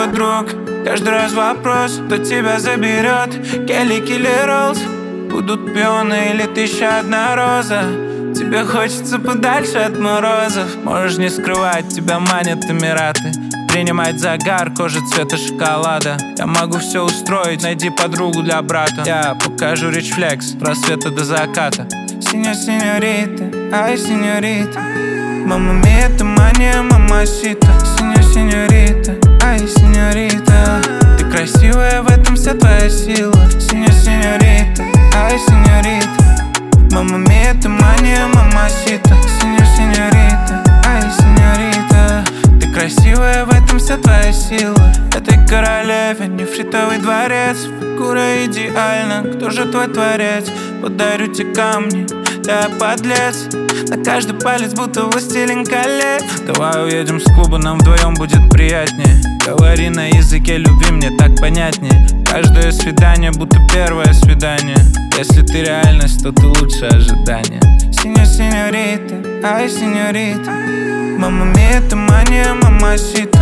друг. Каждый раз вопрос, кто тебя заберет. Келли, Килли Роллс, будут пионы или 1001 роза. Тебе хочется подальше от морозов. Можешь не скрывать, тебя манят Эмираты. Принимать загар, кожа цвета шоколада. Я могу все устроить, найди подругу для брата. Я покажу рич флекс, с рассвета до заката. Синьорита, ай, синьорита. Мама мия, ты мания, мамасита. Синьорита, ай, синьорита. Ты красивая, в этом вся твоя сила. Синьорита, ай, синьорита. Мама мия, ты мания, мамасита. Синьорита, ай, синьорита. Ты красивая, в этом вся твоя сила. Этой королеве нефритовый дворец. Фигура идеальна, кто же твой творец? Подарю тебе камни, я подлец. На каждый палец будто властелин колец. Давай уедем с клуба, нам вдвоем будет приятнее. Говори на языке любви, мне так понятнее. Каждое свидание будто первое свидание. Если ты реальность, то ты лучше ожидания. Синьорита, ай, синьорита. Мама мия, ты мания, мамасита.